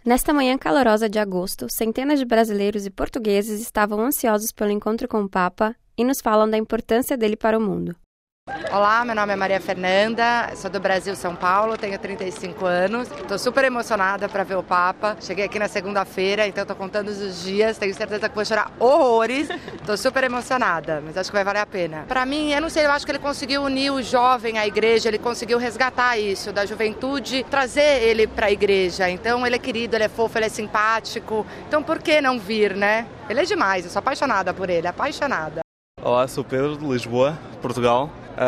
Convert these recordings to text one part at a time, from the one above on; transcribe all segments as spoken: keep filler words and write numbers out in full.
Nesta manhã calorosa de agosto, centenas de brasileiros e portugueses estavam ansiosos pelo encontro com o Papa e nos falam da importância dele para o mundo. Olá, meu nome é Maria Fernanda, sou do Brasil, São Paulo, tenho trinta e cinco anos. Estou super emocionada para ver o Papa. Cheguei aqui na segunda-feira, então estou contando os dias, tenho certeza que vou chorar horrores. Estou super emocionada, mas acho que vai valer a pena. Para mim, eu não sei, eu acho que ele conseguiu unir o jovem à igreja, ele conseguiu resgatar isso da juventude, trazer ele para a igreja. Então ele é querido, ele é fofo, ele é simpático. Então por que não vir, né? Ele é demais, eu sou apaixonada por ele, apaixonada. Olá, sou Pedro de Lisboa, Portugal.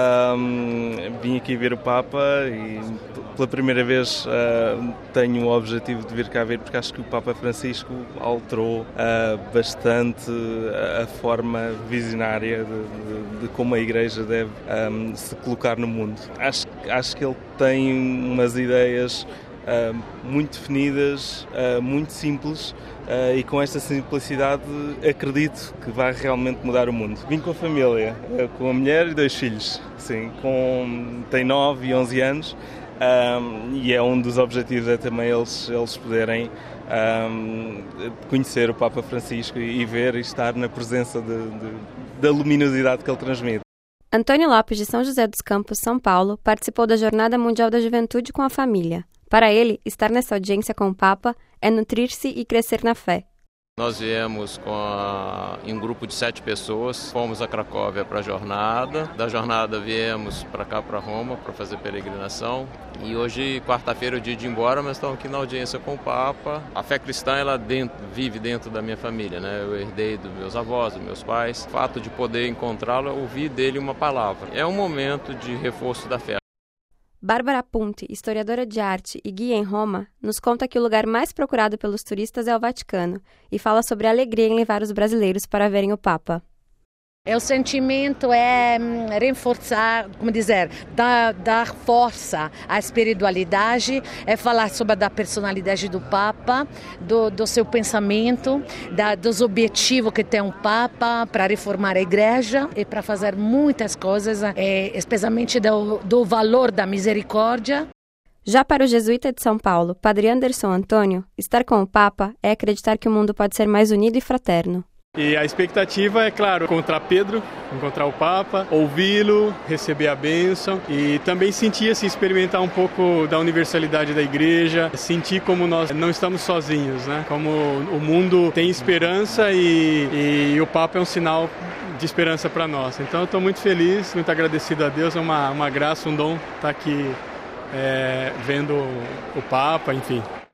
Um, vim aqui ver o Papa e pela primeira vez uh, tenho o objetivo de vir cá ver, porque acho que o Papa Francisco alterou uh, bastante a forma visionária de, de, de como a Igreja deve um, se colocar no mundo. Acho, acho que ele tem umas ideias uh, muito definidas, uh, muito simples. Uh, e com esta simplicidade acredito que vai realmente mudar o mundo. Vim com a família, uh, com a mulher e dois filhos, sim, com, tem nove e onze anos um, e é um dos objetivos é também eles, eles poderem um, conhecer o Papa Francisco e, e ver e estar na presença de, de, da luminosidade que ele transmite. Antônio Lopes, de São José dos Campos, São Paulo, participou da Jornada Mundial da Juventude com a família. Para ele, estar nessa audiência com o Papa é nutrir-se e crescer na fé. Nós viemos com a, em um grupo de sete pessoas, fomos a Cracóvia para a jornada. Da jornada viemos para cá, para Roma, para fazer peregrinação. E hoje, quarta-feira, é o dia de ir embora, mas estamos aqui na audiência com o Papa. A fé cristã, ela dentro, vive dentro da minha família, né? Eu herdei dos meus avós, dos meus pais. O fato de poder encontrá-lo é ouvir dele uma palavra. É um momento de reforço da fé. Bárbara Punti, historiadora de arte e guia em Roma, nos conta que o lugar mais procurado pelos turistas é o Vaticano e fala sobre a alegria em levar os brasileiros para verem o Papa. O sentimento é reforçar, como dizer, dar, dar força à espiritualidade, é falar sobre a personalidade do Papa, do, do seu pensamento, da, dos objetivos que tem o Papa para reformar a igreja e para fazer muitas coisas, é, especialmente do, do valor da misericórdia. Já para o jesuíta de São Paulo, Padre Anderson Antônio, estar com o Papa é acreditar que o mundo pode ser mais unido e fraterno. E a expectativa é, claro, encontrar Pedro, encontrar o Papa, ouvi-lo, receber a bênção e também sentir, assim, experimentar um pouco da universalidade da igreja, sentir como nós não estamos sozinhos, né? Como o mundo tem esperança e, e o Papa é um sinal de esperança para nós. Então eu estou muito feliz, muito agradecido a Deus, é uma, uma graça, um dom estar aqui é, vendo o Papa, enfim.